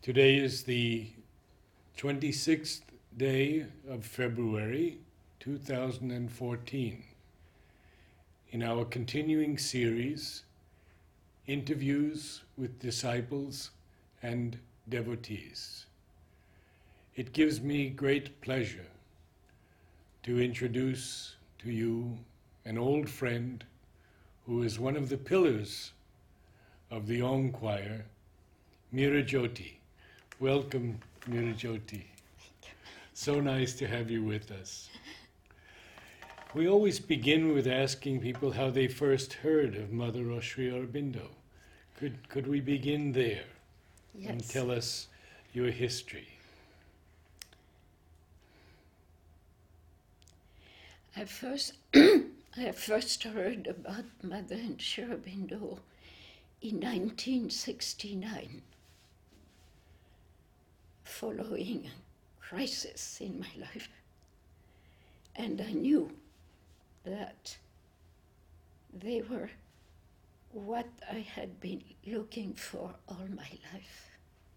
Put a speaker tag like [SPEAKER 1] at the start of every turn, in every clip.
[SPEAKER 1] Today is the 26th day of February 2014. In our continuing series, Interviews with Disciples and Devotees. It gives me great pleasure to introduce to you an old friend who is one of the pillars of the Om Choir, Meera Jyoti. Welcome, Meera Jyoti. So nice to have you with us. We always begin with asking people how they first heard of Mother Sri Aurobindo. Could we begin there?
[SPEAKER 2] Yes.
[SPEAKER 1] And tell us your history?
[SPEAKER 2] I first heard about Mother and Sri Aurobindo in 1969, following a crisis in my life. And I knew that they were what I had been looking for all my life.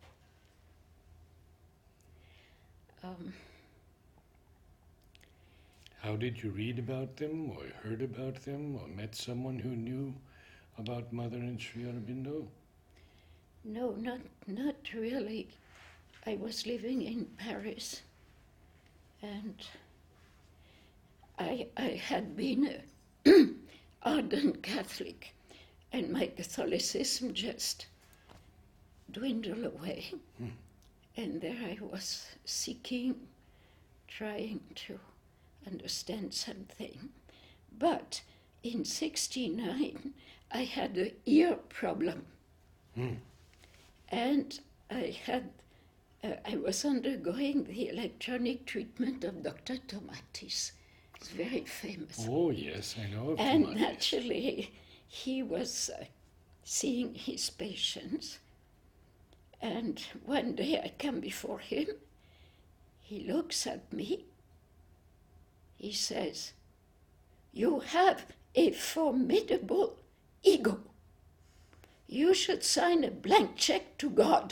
[SPEAKER 1] How did you read about them, or heard about them, or met someone who knew about Mother and Sri Aurobindo?
[SPEAKER 2] No, not really. I was living in Paris, and I had been an ardent Catholic, and my Catholicism just dwindled away. And there I was seeking, trying to understand something. But in '69, I had an ear problem. And I was undergoing the electronic treatment of Dr. Tomatis. He's very famous.
[SPEAKER 1] Oh, yes, I know of
[SPEAKER 2] And
[SPEAKER 1] Tomatis.
[SPEAKER 2] naturally, he was seeing his patients. And one day I come before him. He looks at me. He says, "You have a formidable ego. You should sign a blank check to God."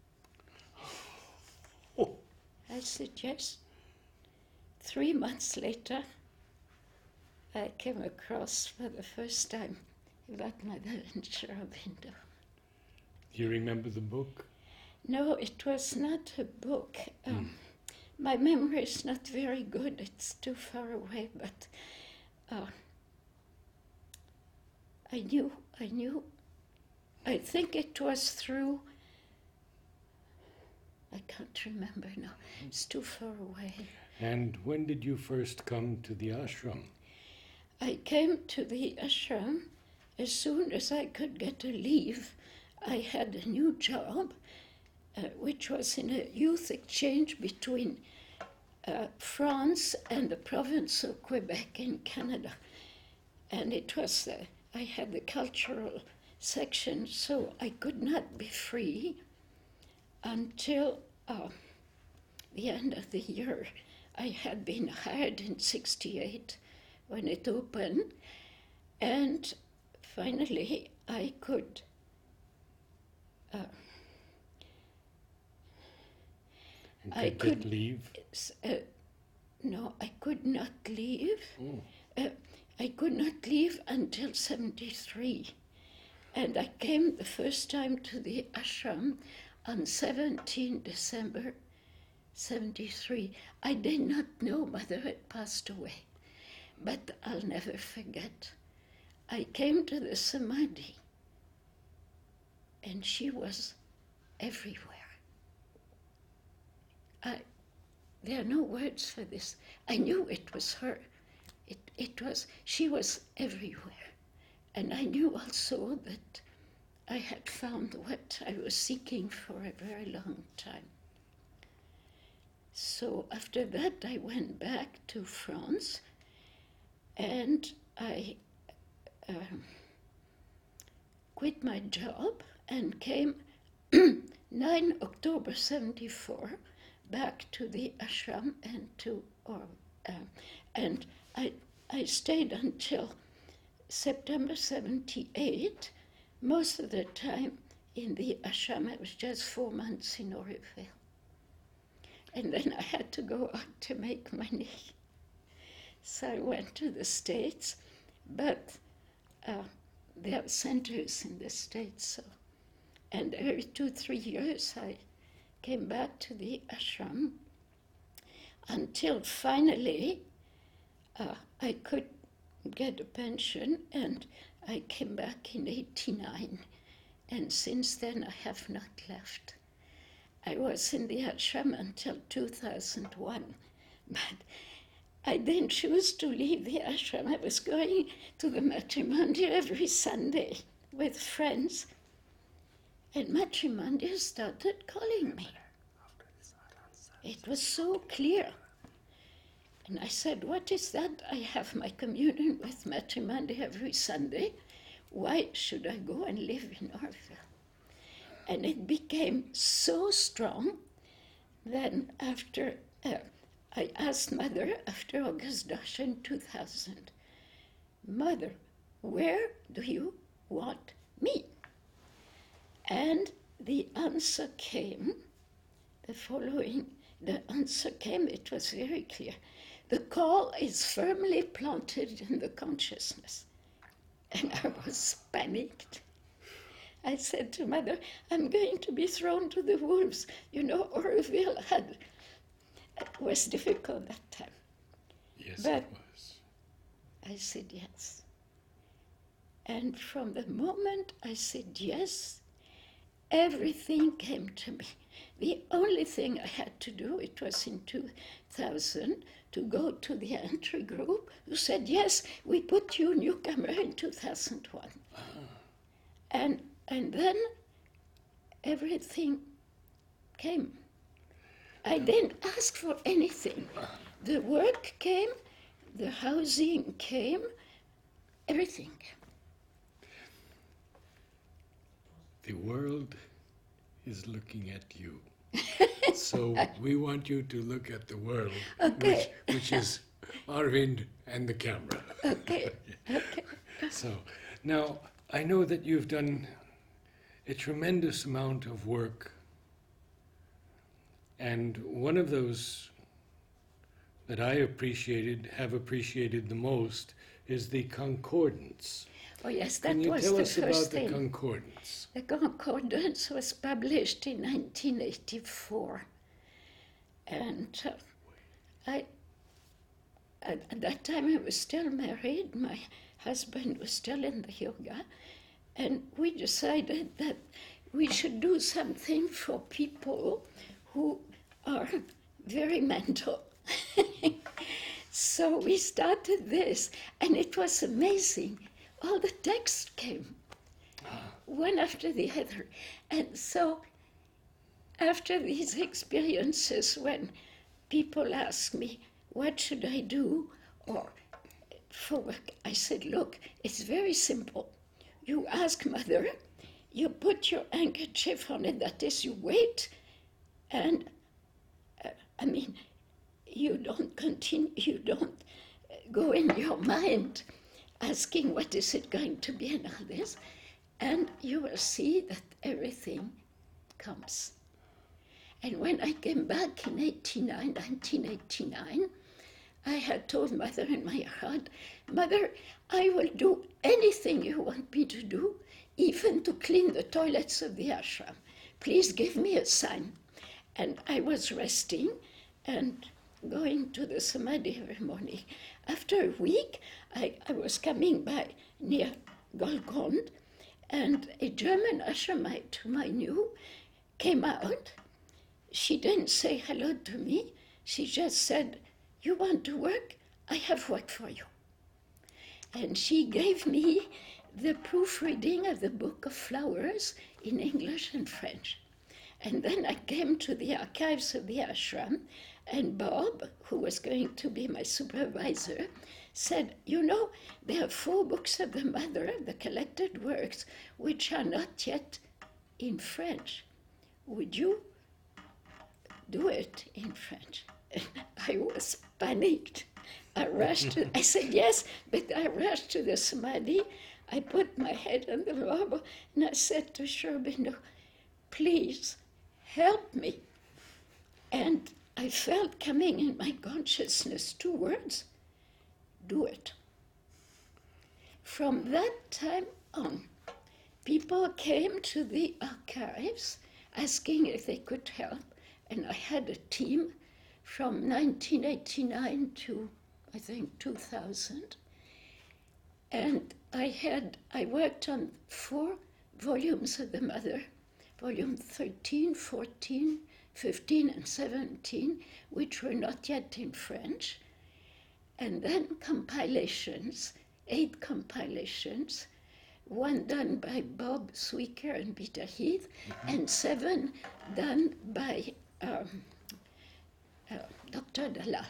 [SPEAKER 1] Oh.
[SPEAKER 2] I said, yes. 3 months later, I came across for the first time about Mother and Sri Aurobindo.
[SPEAKER 1] Do you remember the book?
[SPEAKER 2] No, it was not a book. My memory is not very good. It's too far away, but I knew. I think it was through, I can't remember now. It's too far away.
[SPEAKER 1] And when did you first come to the ashram?
[SPEAKER 2] I came to the ashram as soon as I could get a leave. I had a new job, which was in a youth exchange between France and the province of Quebec in Canada. And it was, I had the cultural section, so I could not be free until the end of the year. I had been hired in '68 when it opened, and finally I could
[SPEAKER 1] I could leave?
[SPEAKER 2] No, I could not leave.
[SPEAKER 1] Oh.
[SPEAKER 2] I could not leave until '73. And I came the first time to the ashram on 17 December '73. I did not know Mother had passed away, but I'll never forget. I came to the Samadhi, and she was everywhere. There are no words for this. I knew it was her. She was everywhere. And I knew also that I had found what I was seeking for a very long time. So after that, I went back to France, and I quit my job and came 9 October '74 back to the ashram and I stayed until September '78, most of the time in the ashram. I was just 4 months in Oroville. And then I had to go out to make money. So I went to the States, but there are centers in the States. So. And every 2-3 years I came back to the ashram until finally I could get a pension, and I came back in 1989. And since then I have not left. I was in the ashram until 2001, but I didn't choose to leave the ashram. I was going to the Matrimondia every Sunday with friends, and Matrimondia started calling me. It was so clear. And I said, what is that? I have my communion with Matrimondia every Sunday. Why should I go and live in Oroville? And it became so strong. Then after, I asked Mother after August Darshan in 2000, Mother, where do you want me? And the answer came, the answer came, it was very clear. The call is firmly planted in the consciousness. And I was panicked. I said to Mother, I'm going to be thrown to the wolves. You know, Oroville was difficult that time.
[SPEAKER 1] Yes,
[SPEAKER 2] but
[SPEAKER 1] it was.
[SPEAKER 2] I said yes. And from the moment I said yes, everything came to me. The only thing I had to do, it was in 2000, to go to the entry group who said, yes, we put you newcomer in 2001. And then everything came. I didn't ask for anything. The work came, the housing came, everything came.
[SPEAKER 1] The world is looking at you. So we want you to look at the world,
[SPEAKER 2] Okay.
[SPEAKER 1] which is Arvind and the camera.
[SPEAKER 2] Okay, okay.
[SPEAKER 1] So now I know that you've done a tremendous amount of work, and one of those that I have appreciated the most is the Concordance.
[SPEAKER 2] Oh yes, that
[SPEAKER 1] Can you
[SPEAKER 2] was
[SPEAKER 1] tell
[SPEAKER 2] the
[SPEAKER 1] us
[SPEAKER 2] first
[SPEAKER 1] about
[SPEAKER 2] thing.
[SPEAKER 1] the Concordance?
[SPEAKER 2] The Concordance was published in 1984. And at that time I was still married. My husband was still in the yoga. And we decided that we should do something for people who are very mental. So we started this, and it was amazing. All the texts came, one after the other. And so after these experiences, when people ask me, what should I do or for work, I said, look, it's very simple. You ask Mother, you put your handkerchief on it, that is, you wait, and you don't continue, you don't go in your mind asking what is it going to be and all this, and you will see that everything comes. And when I came back in 1989, I had told Mother in my heart, Mother, I will do anything you want me to do, even to clean the toilets of the ashram. Please give me a sign. And I was resting and going to the Samadhi every morning. After a week, I was coming by near Golconda, and a German ashramite whom I knew came out. She didn't say hello to me. She just said, you want to work? I have work for you. And she gave me the proofreading of the Book of Flowers in English and French. And then I came to the archives of the ashram, and Bob, who was going to be my supervisor, said, you know, there are 4 books of the Mother, the collected works, which are not yet in French. Would you do it in French? And I was panicked. I said yes, but I rushed to the Samadhi. I put my head on the marble, and I said to Sri Aurobindo, please help me. And I felt coming in my consciousness 2 words: do it. From that time on, people came to the archives asking if they could help, and I had a team from 1989 to, I think, 2000. And I worked on 4 volumes of the Mother, volume 13, 14, 15, and 17, which were not yet in French. And then compilations, 8 compilations, one done by Bob Sweaker and Peter Heath, and 7 done by Dr. Dalal.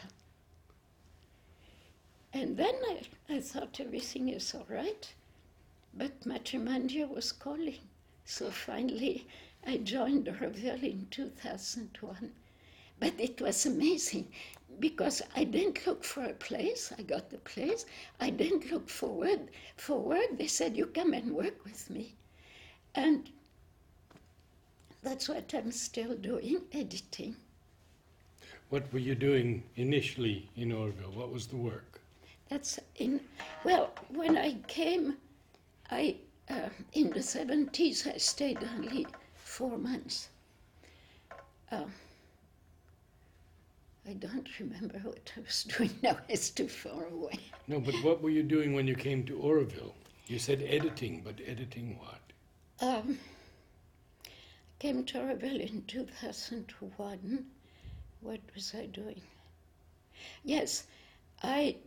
[SPEAKER 2] And then I thought everything is all right, but Matrimondia was calling. So finally, I joined Oroville in 2001. But it was amazing, because I didn't look for a place. I got the place. I didn't look forward. They said, you come and work with me. And that's what I'm still doing, editing.
[SPEAKER 1] What were you doing initially in Oroville? What was the work?
[SPEAKER 2] When I came, in the 70s, I stayed only 4 months. I don't remember what I was doing now. It's too far away.
[SPEAKER 1] No, but what were you doing when you came to Oroville? You said editing, but editing what?
[SPEAKER 2] Came to Oroville in 2001. What was I doing? Yes, I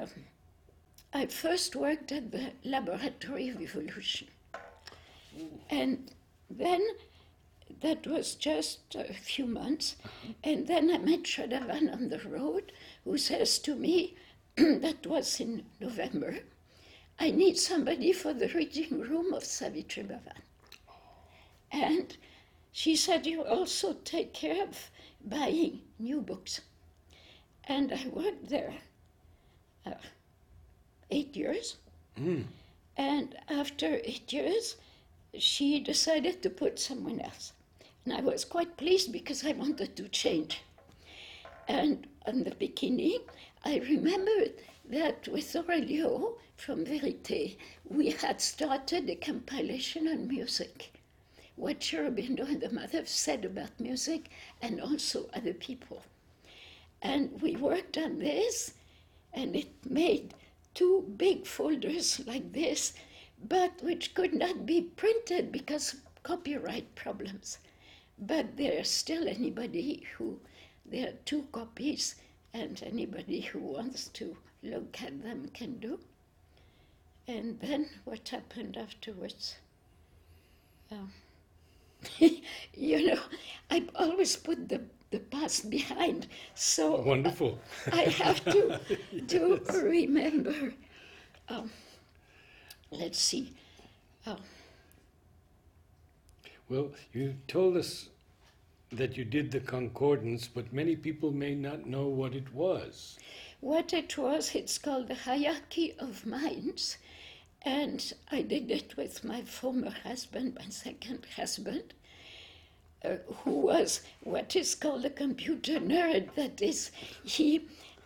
[SPEAKER 2] first worked at the Laboratory of Evolution. And then that was just a few months. And then I met Shraddhavan on the road, who says to me, that was in November, I need somebody for the reading room of Savitri Bhavan. And she said, you also take care of buying new books. And I worked there 8 years. And after 8 years, she decided to put someone else. And I was quite pleased because I wanted to change. And in the beginning, I remembered that with Aurelio from Vérité, we had started a compilation on music. What Sri Aurobindo and the Mother said about music, and also other people. And we worked on this, and it made 2 big folders like this, but which could not be printed because of copyright problems. But there are still there are 2 copies, and anybody who wants to look at them can do. And then what happened afterwards? I always put the past behind, so
[SPEAKER 1] wonderful.
[SPEAKER 2] I have to remember. Let's see.
[SPEAKER 1] Well, you told us that you did the concordance, but many people may not know what it was.
[SPEAKER 2] What it was, it's called the Hierarchy of Minds, and I did it with my former husband, my second husband, who was what is called a computer nerd. That is, he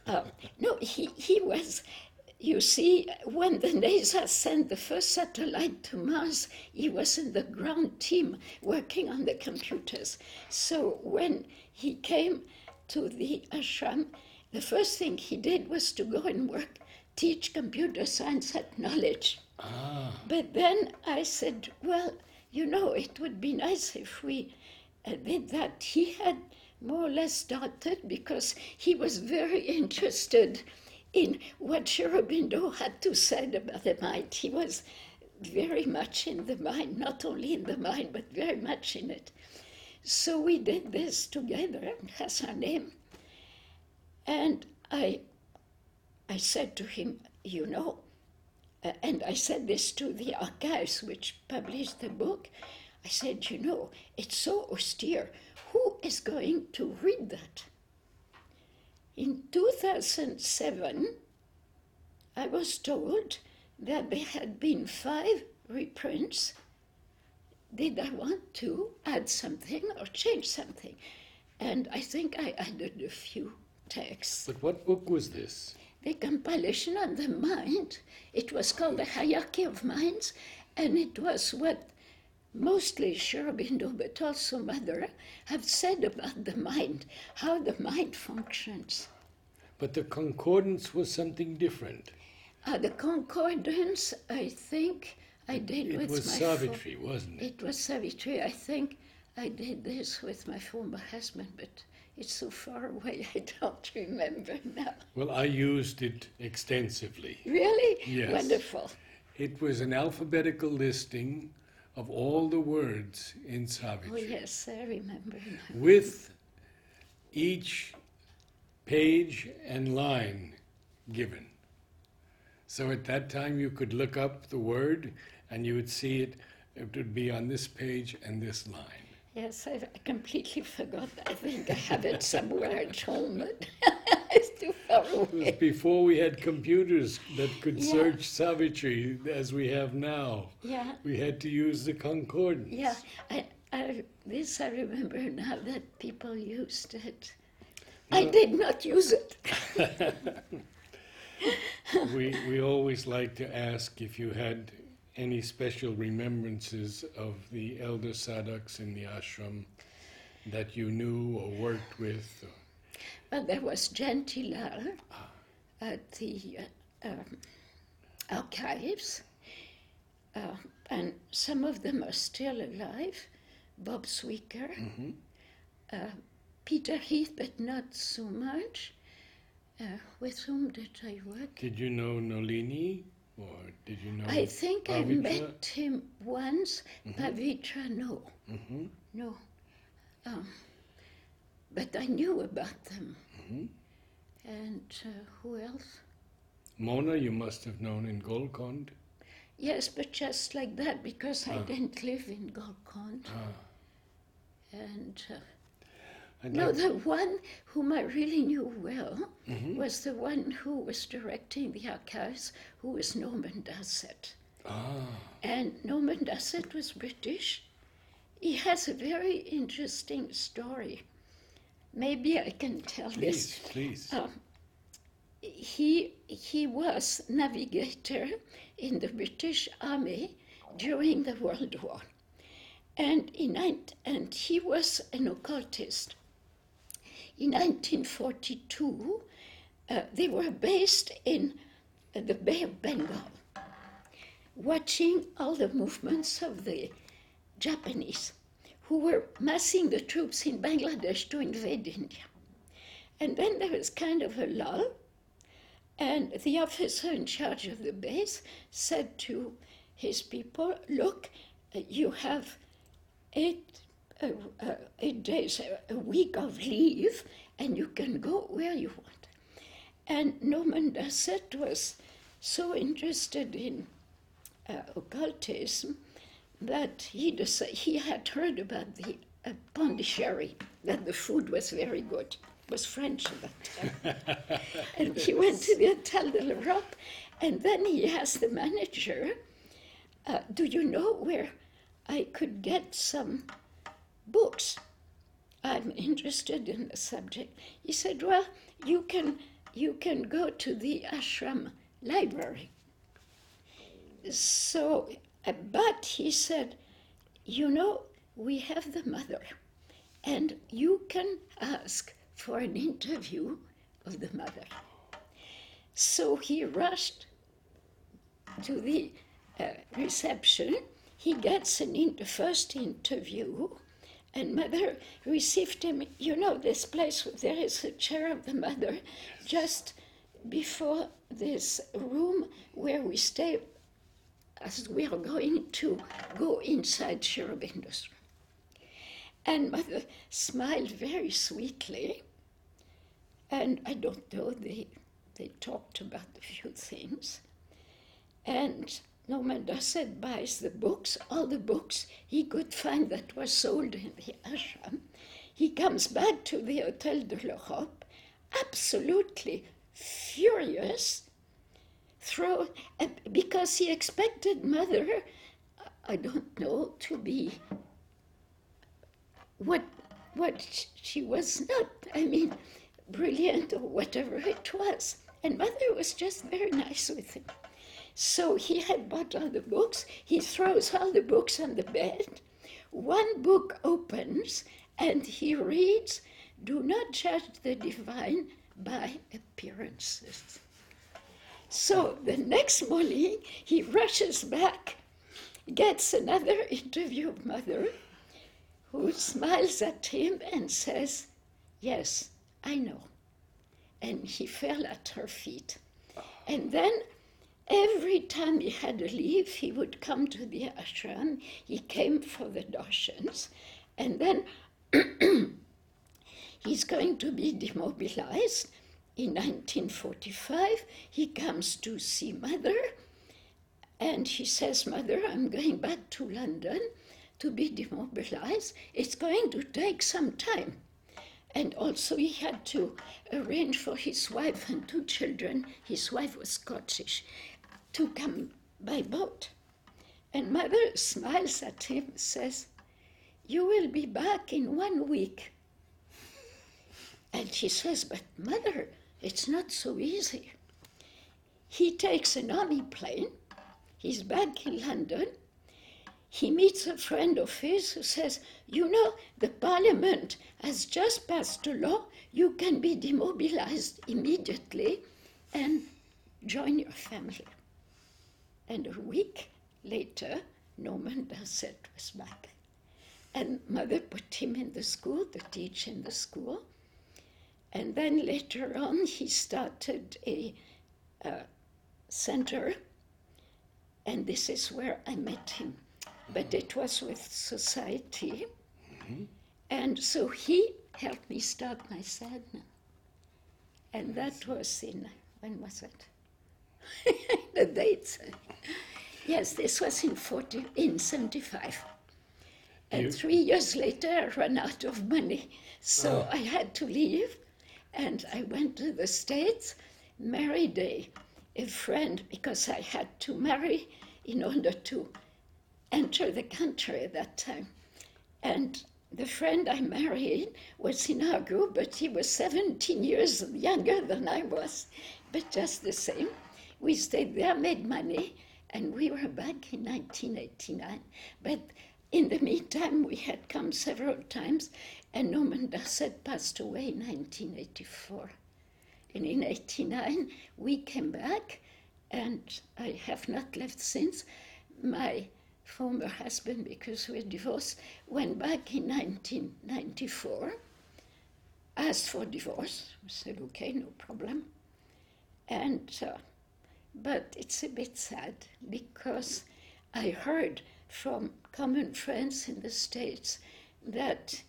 [SPEAKER 2] was, you see, when the NASA sent the first satellite to Mars, he was in the ground team working on the computers. So when he came to the ashram, the first thing he did was to go and teach computer science at Knowledge. But then I said, well, it would be nice if we did that. He had more or less started because he was very interested in what Sri Aurobindo had to say about the mind. He was very much in the mind, not only in the mind, but very much in it. So we did this together, Hassanim, and I said to him, and I said this to the archives which published the book, I said, it's so austere. Who is going to read that? In 2007, I was told that there had been 5 reprints did I want to add something or change something? And I think I added a few texts.
[SPEAKER 1] But what book was this?
[SPEAKER 2] The compilation on the mind, it was called The Hierarchy of Minds, and it was what mostly Sri Aurobindo, but also Mother, have said about the mind, how the mind functions.
[SPEAKER 1] But the concordance was something different.
[SPEAKER 2] The concordance, I think I did
[SPEAKER 1] It
[SPEAKER 2] with
[SPEAKER 1] was
[SPEAKER 2] my
[SPEAKER 1] Savitri, wasn't it?
[SPEAKER 2] It was Savitri. I think I did this with my former husband, but it's so far away I don't remember now.
[SPEAKER 1] Well, I used it extensively.
[SPEAKER 2] Really?
[SPEAKER 1] Yes.
[SPEAKER 2] Wonderful.
[SPEAKER 1] It was an alphabetical listing of all the words in
[SPEAKER 2] Oh,
[SPEAKER 1] Savitri,
[SPEAKER 2] yes, I remember now.
[SPEAKER 1] with each page and line given. So at that time you could look up the word and you would see it. It would be on this page and this line.
[SPEAKER 2] Yes, I completely forgot. I think I have it somewhere at home, but it's too far
[SPEAKER 1] It was
[SPEAKER 2] away.
[SPEAKER 1] before we had computers that could
[SPEAKER 2] Yeah.
[SPEAKER 1] search Savitri as we have now.
[SPEAKER 2] Yeah,
[SPEAKER 1] We had to use the concordance.
[SPEAKER 2] yeah. This I remember now that people used it. I did not use it.
[SPEAKER 1] We always like to ask if you had any special remembrances of the elder sadhaks in the ashram that you knew or worked with.
[SPEAKER 2] Well, there was Gentilal at the archives, and some of them are still alive. Bob Sweaker, Peter Heath, but not so much. With whom did I work?
[SPEAKER 1] Did you know Nolini, or did you know
[SPEAKER 2] I think I
[SPEAKER 1] Pavitra?
[SPEAKER 2] met him once. Pavitra, no.
[SPEAKER 1] Mhm.
[SPEAKER 2] No. But I knew about them. And who else?
[SPEAKER 1] Mona, you must have known in Golconda.
[SPEAKER 2] Yes, but just like that, because I didn't live in Golconda. And
[SPEAKER 1] I'd
[SPEAKER 2] no,
[SPEAKER 1] like-
[SPEAKER 2] the one whom I really knew well was the one who was directing the archives, who was Norman Dasset. And Norman Dasset was British. He has a very interesting story. Maybe I can tell this.
[SPEAKER 1] Please.
[SPEAKER 2] He was navigator in the British Army during the World War. And he was an occultist. In 1942, they were based in the Bay of Bengal, watching all the movements of the Japanese, who were massing the troops in Bangladesh to invade India. And then there was kind of a lull, and the officer in charge of the base said to his people, look, you have 8 days, a week of leave, and you can go where you want. And Norman Dasset was so interested in occultism that he had heard about the Pondicherry, that the food was very good. It was French at that time. And he went to the Hotel de l'Europe, and then he asked the manager, do you know where I could get some books? I'm interested in the subject. He said, well, you can go to the ashram library. So, but he said, you know, we have the mother, and you can ask for an interview of the mother. So he rushed to the reception. He gets the first interview, and mother received him. You know, this place, there is a chair of the mother just before this room where we stay as we are going to go inside Sri Aurobindo's room. And mother smiled very sweetly, and I don't know, they talked about a few things. And Norman Dasset buys the books, all the books he could find that were sold in the ashram. He comes back to the Hotel de l'Europe, absolutely furious, because he expected mother I don't know, to be what she was not, I mean, brilliant or whatever it was. And Mother was just very nice with him. So he had bought all the books. He throws all the books on the bed. One book opens and he reads, "Do not judge the divine by appearances." So the next morning he rushes back, gets another interview of Mother, who smiles at him and says, "Yes, I know." And he fell at her feet. And then every time he had a leave, he would come to the ashram. He came for the darshans. And then he's going to be demobilized. In 1945, he comes to see Mother. And he says, "Mother, I'm going back to London to be demobilized. It's going to take some time." And also he had to arrange for his wife and 2 children, his wife was Scottish, to come by boat. And Mother smiles at him, says, "You will be back in 1 week." And he says, "But Mother, it's not so easy." He takes an army plane, he's back in London, he meets a friend of his who says, "You know, the Parliament has just passed a law, you can be demobilized immediately and join your family." And a week later, Norman Dowsett was back. And Mother put him in the school, to teach in the school. And then later on, he started a center, and this is where I met him. But it was with society. Mm-hmm. And so he helped me start my sadhana. And that was when was it? The dates. Yes, this was in 75. And 3 years later, I ran out of money. So I had to leave. And I went to the States, married a friend, because I had to marry in order to enter the country at that time. And the friend I married was in our group, but he was 17 years younger than I was. But just the same, we stayed there, made money, and we were back in 1989. But in the meantime, we had come several times, and Norman Dowsett passed away in 1984. And in 1989, we came back, and I have not left since. My former husband, because we're divorced, went back in 1994, asked for divorce. I said, "Okay, no problem." And but it's a bit sad, because I heard from common friends in the States that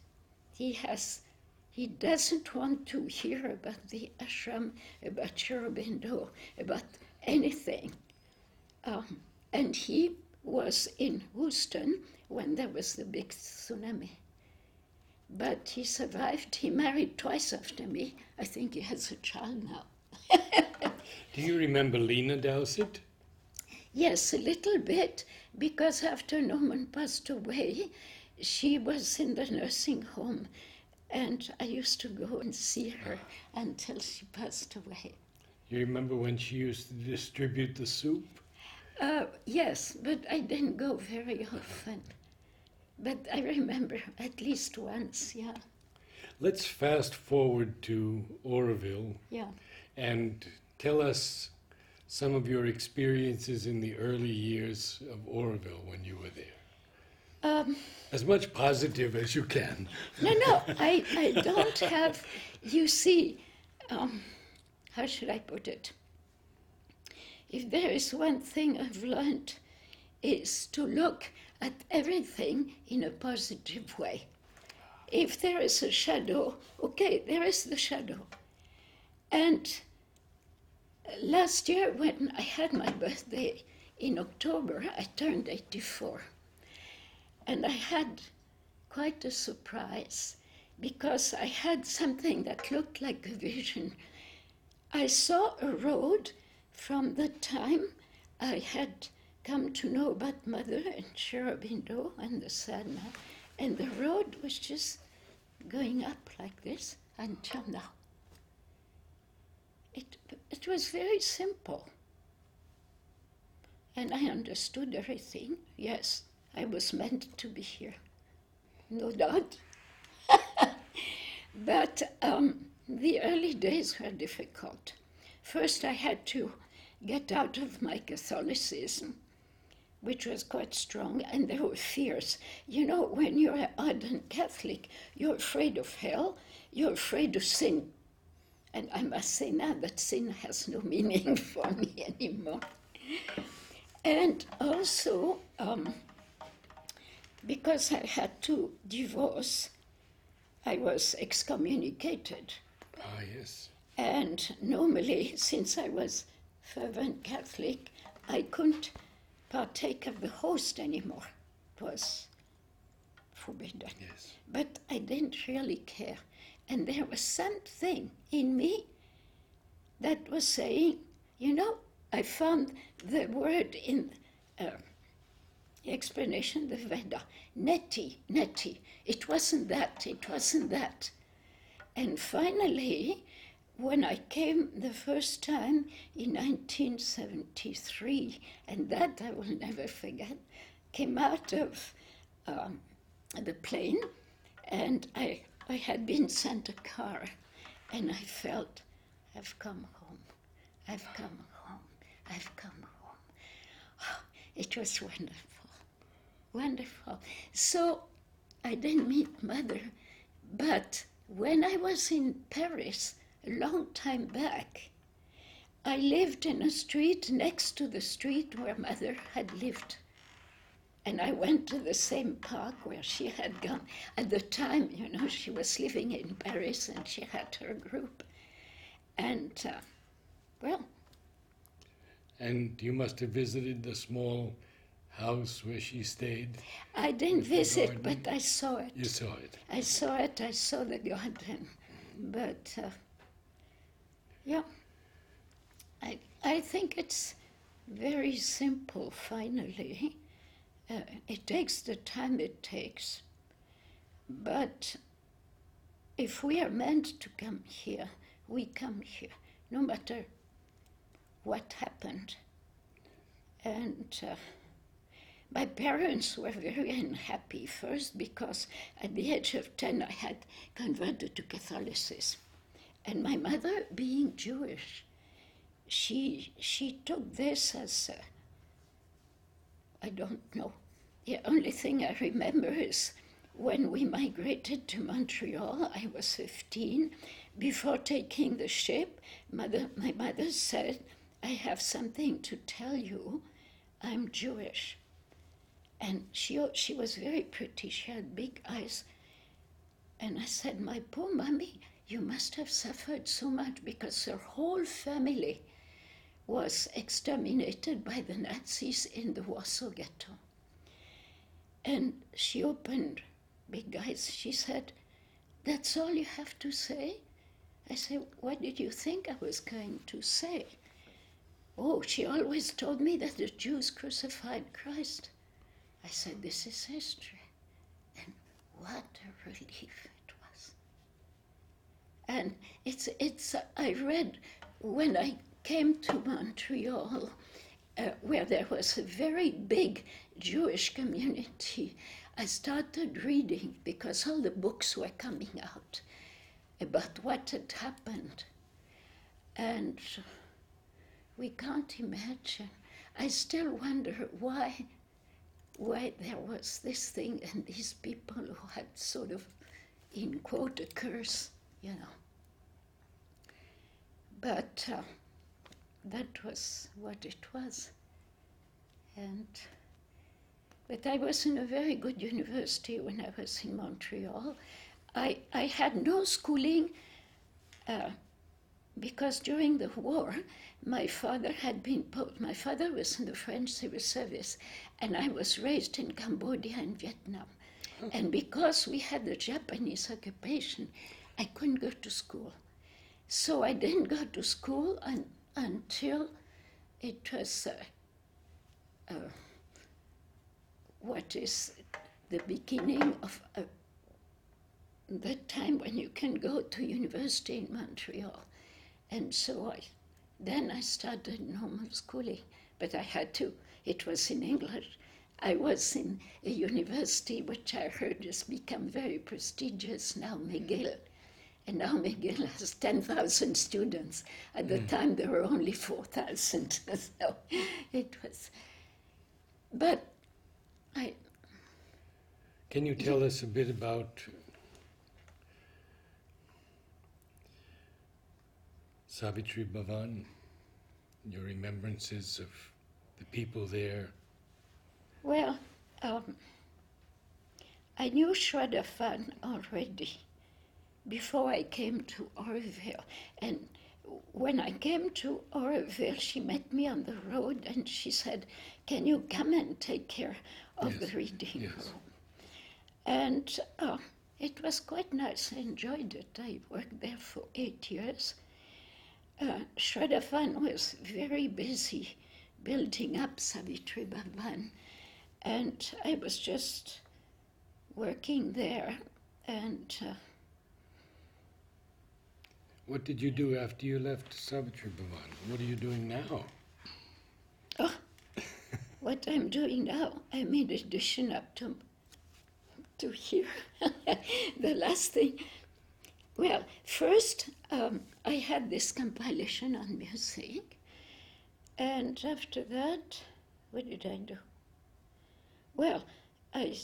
[SPEAKER 2] he doesn't want to hear about the ashram, about Sri Aurobindo, about anything. And he was in Houston when there was the big tsunami. But he survived. He married twice after me. I think he has a child now.
[SPEAKER 1] Do you remember Lena Dowsett?
[SPEAKER 2] Yes, a little bit, because after Norman passed away, she was in the nursing home, and I used to go and see her until she passed away.
[SPEAKER 1] You remember when she used to distribute the soup?
[SPEAKER 2] Yes, but I didn't go very often. But I remember at least once, yeah.
[SPEAKER 1] Let's fast forward to Oroville.
[SPEAKER 2] Yeah.
[SPEAKER 1] And tell us some of your experiences in the early years of Oroville when you were there. As much positive as you can.
[SPEAKER 2] No, I don't have, you see, how should I put it? If there is one thing I've learned, is to look at everything in a positive way. If there is a shadow, okay, there is the shadow. And last year, when I had my birthday in October, I turned 84. And I had quite a surprise, because I had something that looked like a vision. I saw a road from the time I had come to know about Mother and Sherabindo and the Sadhana. And the road was just going up like this until now. It was very simple. And I understood everything. Yes, I was meant to be here. No doubt. But the early days were difficult. First, I had to get out of my Catholicism, which was quite strong, and there were fears. You know, when you're an ardent Catholic, you're afraid of hell, you're afraid of sin. And I must say now that sin has no meaning for me anymore. And also, because I had to divorce, I was excommunicated.
[SPEAKER 1] Ah, yes.
[SPEAKER 2] And normally, since I was fervent Catholic, I couldn't partake of the host anymore. It was forbidden.
[SPEAKER 1] Yes.
[SPEAKER 2] But I didn't really care. And there was something in me that was saying, you know, I found the word in the explanation, the Veda, neti, neti. It wasn't that, it wasn't that. And finally, when I came the first time in 1973, and that I will never forget, came out of the plane, and I had been sent a car, and I felt, I've come home, I've come home, I've come home. Oh, it was wonderful, wonderful. So I didn't meet Mother, but when I was in Paris, a long time back, I lived in a street next to the street where Mother had lived. And I went to the same park where she had gone. At the time, you know, she was living in Paris and she had her group. And, well.
[SPEAKER 1] And you must have visited the small house where she stayed.
[SPEAKER 2] I didn't visit, but I saw it.
[SPEAKER 1] You saw it.
[SPEAKER 2] I saw it, I saw the garden. But, yeah, I think it's very simple, finally. It takes the time it takes. But if we are meant to come here, we come here, no matter what happened. And my parents were very unhappy, first because at the age of 10 I had converted to Catholicism. And my mother, being Jewish, she took this as, I don't know. The only thing I remember is when we migrated to Montreal, I was 15. Before taking the ship, my mother said, I have something to tell you. I'm Jewish. And she was very pretty. She had big eyes. And I said, my poor mommy, you must have suffered so much because her whole family was exterminated by the Nazis in the Warsaw Ghetto. And she opened big eyes. She said, that's all you have to say? I said, what did you think I was going to say? Oh, she always told me that the Jews crucified Christ. I said, this is history. And what a relief it was. And I read when I came to Montreal, where there was a very big Jewish community, I started reading because all the books were coming out about what had happened. And we can't imagine. I still wonder why there was this thing and these people who had sort of, in quote, a curse, you know. But that was what it was. But I was in a very good university when I was in Montreal. I had no schooling because during the war, my father was in the French civil service, and I was raised in Cambodia and Vietnam. And because we had the Japanese occupation, I couldn't go to school. So I didn't go to school until it was what is the beginning of the time when you can go to university in Montreal. And so then I started normal schooling, but I had to, it was in English. I was in a university which I heard has become very prestigious now, McGill. And now McGill has 10,000 students. At the time, there were only 4,000. So it was. But I.
[SPEAKER 1] Can you tell us a bit about Savitri Bhavan, your remembrances of the people there?
[SPEAKER 2] Well, I knew Shraddha Fan already before I came to Oroville. And when I came to Oroville, she met me on the road and she said, "Can you come and take care of the reading room?" And it was quite nice. I enjoyed it. I worked there for 8 years. Shraddha Fan was very busy building up Savitri Bhavan. And I was just working there. And
[SPEAKER 1] what did you do after you left Savitri Bhavan? What are you doing now?
[SPEAKER 2] Oh, what I'm doing now, I made addition up to here. The last thing. Well, first, I had this compilation on music. And after that, what did I do? Well, I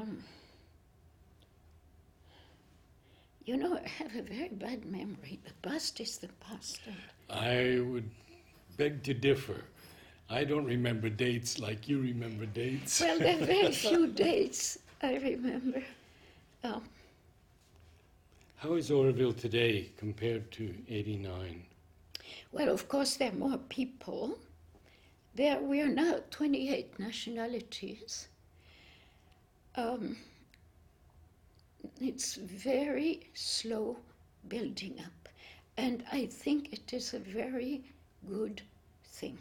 [SPEAKER 2] have a very bad memory. The past is the past.
[SPEAKER 1] I would beg to differ. I don't remember dates like you remember dates.
[SPEAKER 2] Well, there are very few dates I remember.
[SPEAKER 1] How is Oroville today compared to '89?
[SPEAKER 2] Well, of course, there are more people. We are now 28 nationalities. It's very slow building up, and I think it is a very good thing.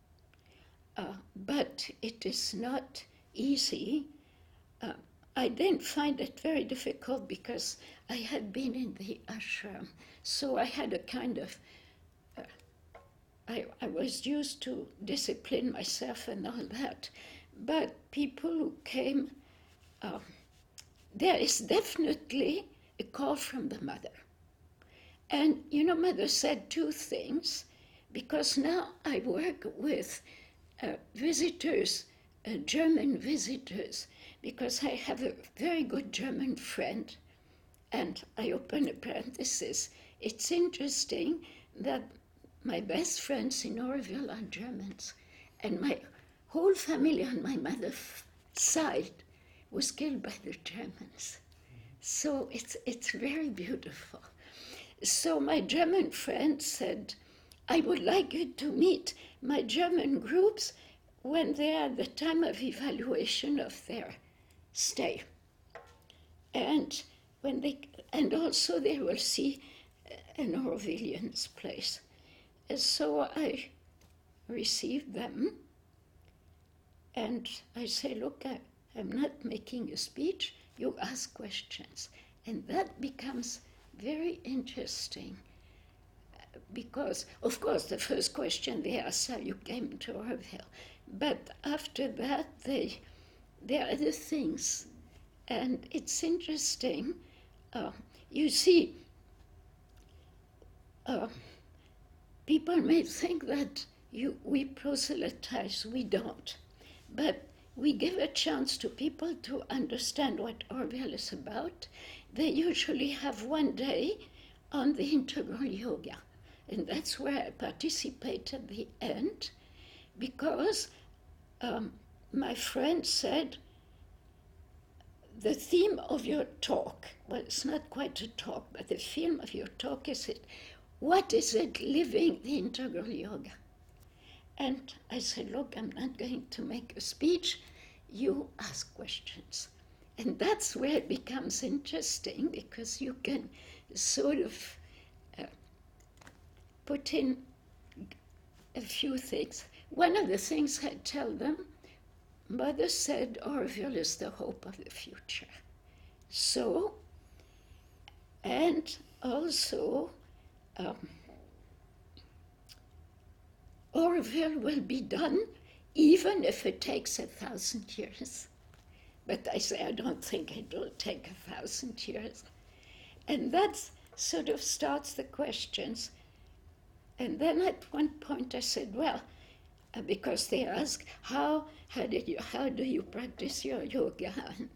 [SPEAKER 2] But it is not easy. I didn't find it very difficult because I had been in the ashram, so I had a kind of I was used to discipline myself and all that. But people who came, there is definitely a call from the mother. And, mother said two things, because now I work with visitors, German visitors, because I have a very good German friend. And I open a parenthesis. It's interesting that my best friends in Oroville are Germans, and my whole family on my mother's side was killed by the Germans. So it's very beautiful. So my German friend said, "I would like you to meet my German groups when they are at the time of evaluation of their stay. And also they will see an Orovillian's place." So I received them, and I say, "Look, I'm not making a speech, you ask questions." And that becomes very interesting, because, of course, the first question they ask how you came to Oroville, but after that, there are other things, and it's interesting. You see, people may think that we proselytize. We don't. But we give a chance to people to understand what Oroville is about. They usually have one day on the integral yoga. And that's where I participate at the end, because my friend said, "The theme of your talk," well, it's not quite a talk, but the theme of your talk is what is it living the integral yoga? And I said, "Look, I'm not going to make a speech. You ask questions." And that's where it becomes interesting, because you can sort of put in a few things. One of the things I tell them, Mother said Orville is the hope of the future. So, and also, Orville will be done even if it takes 1,000 years. But I say I don't think it will take 1,000 years. And that sort of starts the questions. And then at one point I said, well, because they ask, how do you practice your yoga?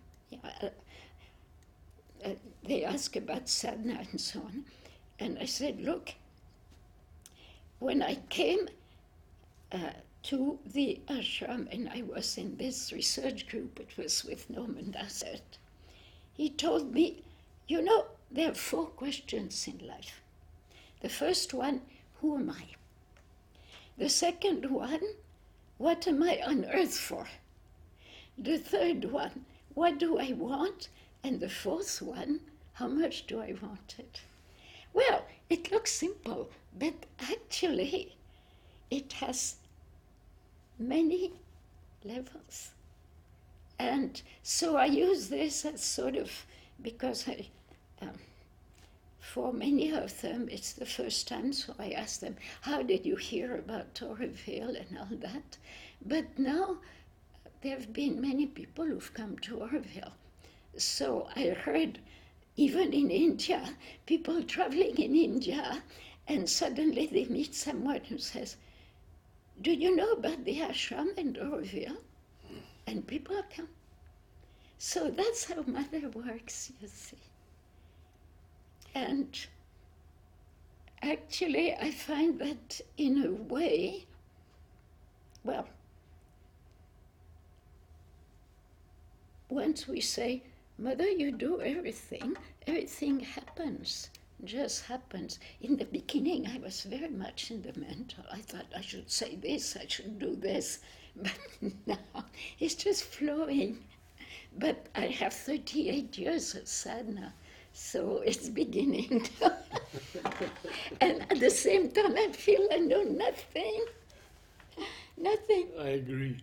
[SPEAKER 2] They ask about sadhana and so on. And I said, look, when I came to the ashram and I was in this research group, it was with Norman Dassett, he told me, you know, there are 4 questions in life. The first one, who am I? The second one, what am I on earth for? The third one, what do I want? And the fourth one, how much do I want it? Well, it looks simple, but actually it has many levels. And so I use this as sort of, because for many of them it's the first time, so I ask them, how did you hear about Orville and all that? But now there have been many people who've come to Orville. So I heard, even in India, people traveling in India, and suddenly they meet someone who says, do you know about the ashram in Orville? And people come. So that's how Mother works, you see. And actually, I find that in a way, well, once we say, Mother, you do everything, everything happens, just happens. In the beginning, I was very much in the mental. I thought I should say this, I should do this, but now it's just flowing. But I have 38 years of sadhana, so it's beginning. And at the same time, I feel I know nothing. Nothing.
[SPEAKER 1] I agree.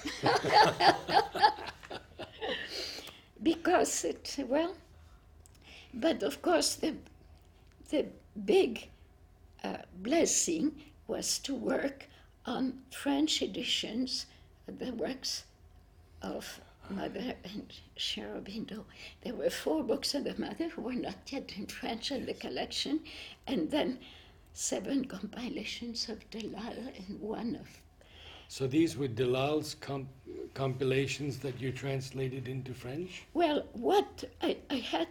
[SPEAKER 2] Because it, well, but of course the big blessing was to work on French editions of the works of Mother and Sri Aurobindo. There were 4 books of the Mother who were not yet in French in the collection, and then 7 compilations of Dalal and 1 of...
[SPEAKER 1] So these were Dalal's compilations that you translated into French?
[SPEAKER 2] Well, what I had,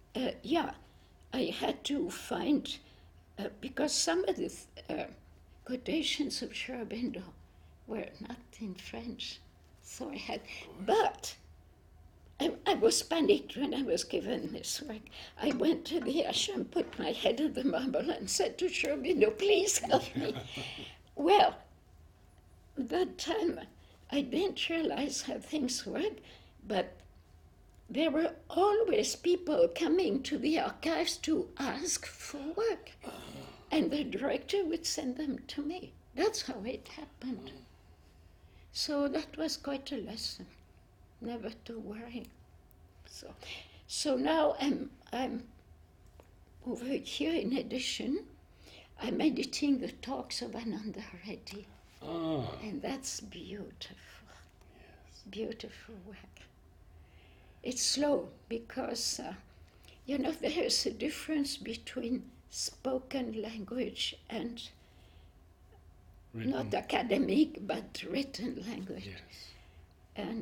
[SPEAKER 2] I had to find, because some of the quotations of Sri Aurobindo were not in French. So I had, but I was panicked when I was given this work. I went to the ashram, put my head in the marble and said to Sri Aurobindo, please help me. Well, that time I didn't realize how things work, but there were always people coming to the archives to ask for work. And the director would send them to me. That's how it happened. So that was quite a lesson, never to worry. So now I'm over here in addition, I'm editing the talks of Ananda Reddy.
[SPEAKER 1] Ah.
[SPEAKER 2] And that's beautiful.
[SPEAKER 1] Yes.
[SPEAKER 2] Beautiful work. It's slow because, there's a difference between spoken language and
[SPEAKER 1] Written.
[SPEAKER 2] not academic, but written language.
[SPEAKER 1] Yes.
[SPEAKER 2] And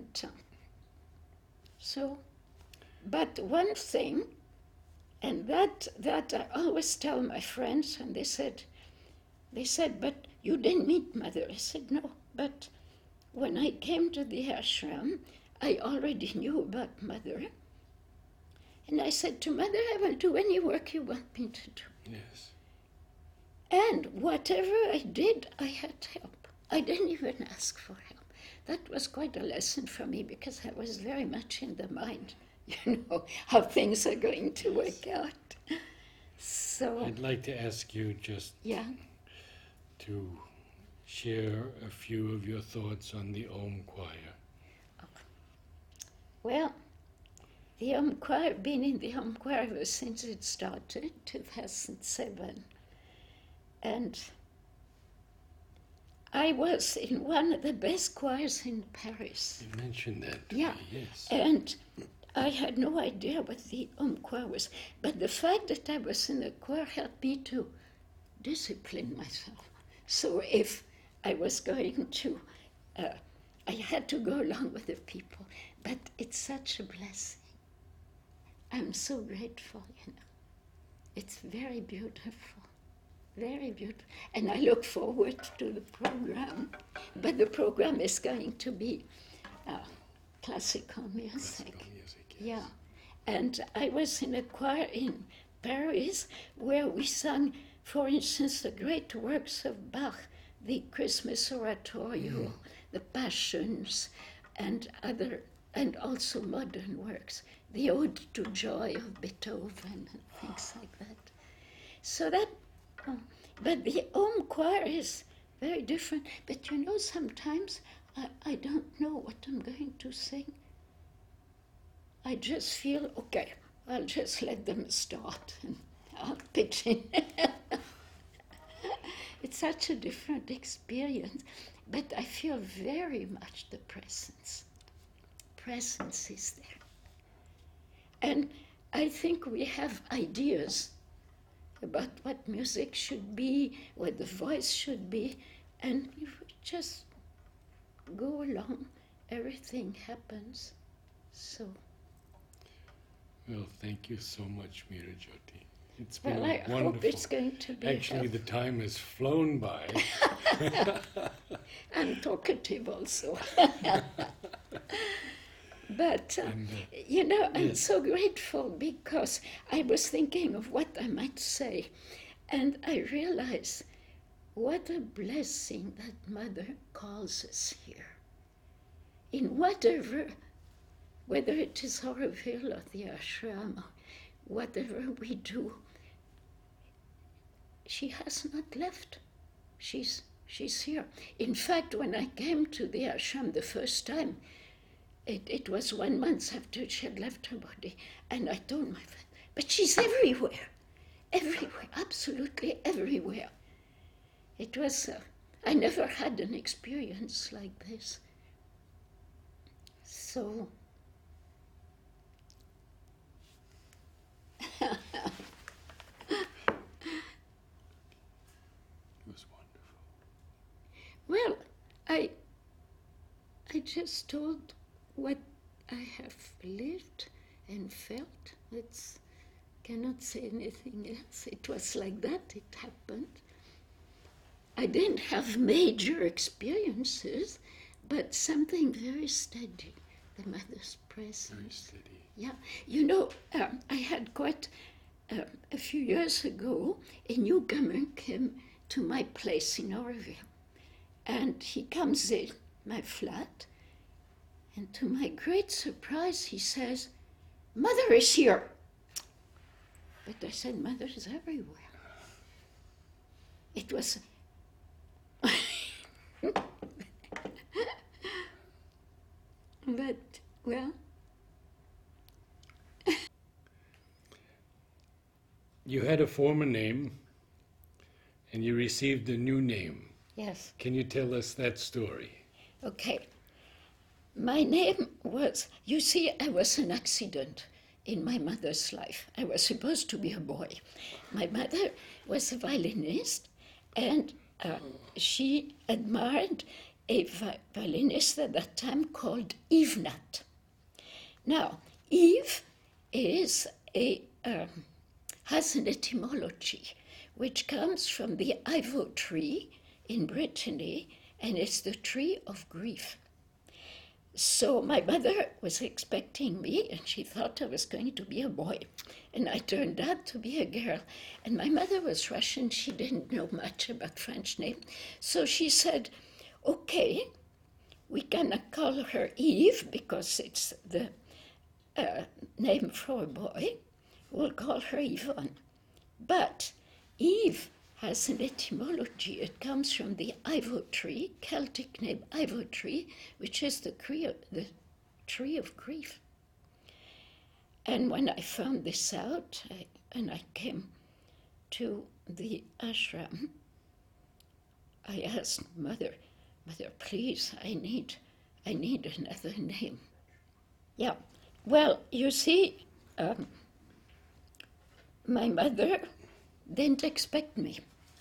[SPEAKER 2] but one thing, and that I always tell my friends, and they said, but you didn't meet Mother. I said, no, but when I came to the ashram, I already knew about Mother. And I said to Mother, I will do any work you want me to do.
[SPEAKER 1] Yes.
[SPEAKER 2] And whatever I did, I had help. I didn't even ask for help. That was quite a lesson for me because I was very much in the mind, how things are going to work out. So
[SPEAKER 1] I'd like to ask you just to share a few of your thoughts on the Om choir.
[SPEAKER 2] Well, the home choir, been in the home choir ever since it started, 2007. And I was in one of the best choirs in Paris.
[SPEAKER 1] You mentioned that.
[SPEAKER 2] Yeah.
[SPEAKER 1] Yes.
[SPEAKER 2] And I had no idea what the home choir was. But the fact that I was in the choir helped me to discipline myself. So if I was going to, I had to go along with the people. But it's such a blessing. I'm so grateful, you know. It's very beautiful, very beautiful. And I look forward to the program. But the program is going to be classical music.
[SPEAKER 1] Classical music, yes.
[SPEAKER 2] Yeah. And I was in a choir in Paris where we sang, for instance, the great works of Bach, the Christmas Oratorio, the Passions, and also modern works, the Ode to Joy of Beethoven, and things like that. So that, but the home choir is very different. But you know, sometimes I don't know what I'm going to sing. I just feel, okay, I'll just let them start and I'll pitch in. It's such a different experience, but I feel very much the presence. Presence is there. And I think we have ideas about what music should be, what the voice should be, and if we just go along, everything happens. So.
[SPEAKER 1] Well, thank you so much, Meera Jyoti. It's been
[SPEAKER 2] Well, I
[SPEAKER 1] wonderful.
[SPEAKER 2] hope it's going to be
[SPEAKER 1] Actually, the time has flown by.
[SPEAKER 2] I'm talkative also. But, you know, I'm so grateful because I was thinking of what I might say. And I realized what a blessing that Mother calls us here. In whatever, whether it is Auroville or the ashram, or whatever we do, she has not left. She's here. In fact, when I came to the ashram the first time, it was 1 month after she had left her body, and I told my friend, but she's everywhere, absolutely everywhere. It was, I never had an experience like this. So,
[SPEAKER 1] It was wonderful.
[SPEAKER 2] well, I just told what I have lived and felt. It's cannot say anything else. It was like that, it happened. I didn't have major experiences, but something very steady, the Mother's presence.
[SPEAKER 1] Very steady.
[SPEAKER 2] Yeah, you know, I had quite a few years ago, a newcomer came to my place in Auroville, and he comes in my flat, and to my great surprise, he says, "Mother is here." But I said, "Mother is everywhere." It was... But, well...
[SPEAKER 1] You had a former name, and you received a new name.
[SPEAKER 2] Yes.
[SPEAKER 1] Can you tell us that story?
[SPEAKER 2] Okay. My name was, you see, I was an accident in my mother's life. I was supposed to be a boy. My mother was a violinist, and she admired a violinist at that time called Yves Nat. Now, Yves is has an etymology which comes from the Ivo tree in Brittany, and it's the tree of grief. So my mother was expecting me, and she thought I was going to be a boy. And I turned out to be a girl. And my mother was Russian. She didn't know much about French names. So she said, okay, we're going to call her Eve because it's the name for a boy. We'll call her Yvonne. But Eve has an etymology. It comes from the Ivo tree, Celtic name Ivo tree, which is the tree of grief. And when I found this out, and I came to the ashram, I asked Mother, please, I need another name. Yeah, well, you see, my mother didn't expect me.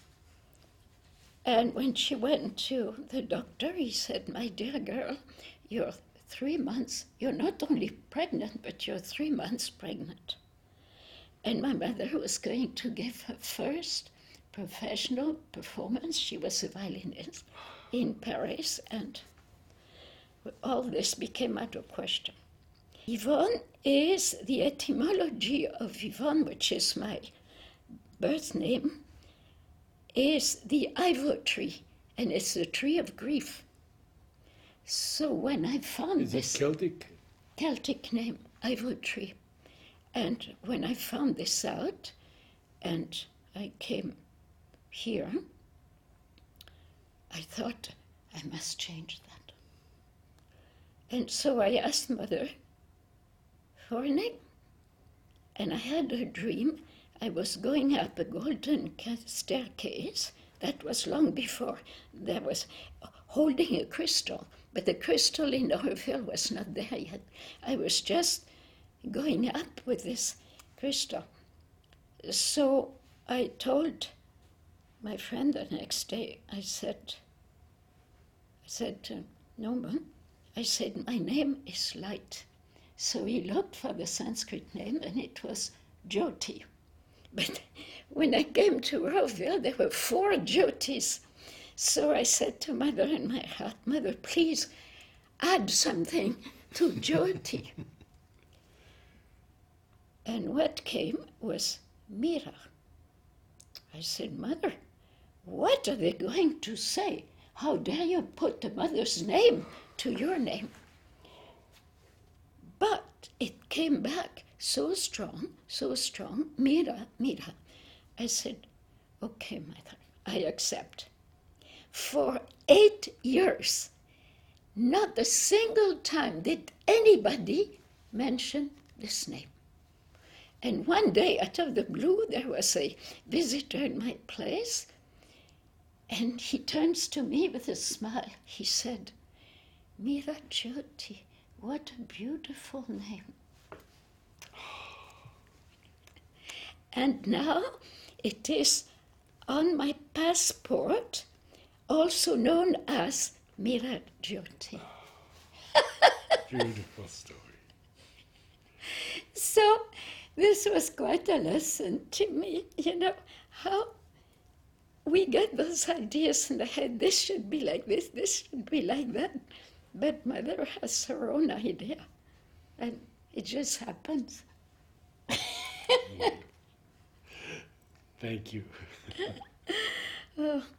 [SPEAKER 2] And when she went to the doctor, he said, my dear girl, you're 3 months, you're not only pregnant, but you're 3 months pregnant. And my mother was going to give her first professional performance. She was a violinist in Paris, and all this became out of question. Yvonne is the etymology of Yvonne, which is my birth name, is the ivor tree, and it's the tree of grief. So when I found
[SPEAKER 1] Is
[SPEAKER 2] this
[SPEAKER 1] it Celtic?
[SPEAKER 2] Celtic name, ivor tree, and when I found this out, and I came here, I thought I must change that. And so I asked Mother for a name. And I had a dream. I was going up a golden staircase. That was long before there was holding a crystal. But the crystal in Orville was not there yet. I was just going up with this crystal. So I told my friend the next day, I said to Norman, I said, my name is Light. So he looked for the Sanskrit name, and it was Jyoti. But when I came to Orville, there were 4 Jyotis. So I said to Mother in my heart, Mother, please add something to Jyoti. And what came was Mira. I said, Mother, what are they going to say? How dare you put the mother's name to your name? But it came back so strong, Mira. I said, okay, Mother, I accept. For 8 years, not a single time did anybody mention this name. And one day, out of the blue, there was a visitor in my place, and he turns to me with a smile. He said, Mira Jyoti, what a beautiful name. And now it is on my passport, also known as Mira Jyoti.
[SPEAKER 1] Beautiful story.
[SPEAKER 2] So this was quite a lesson to me, how we get those ideas in the head. This should be like this should be like that. But Mother has her own idea, and it just happens.
[SPEAKER 1] Thank you.
[SPEAKER 2] Oh.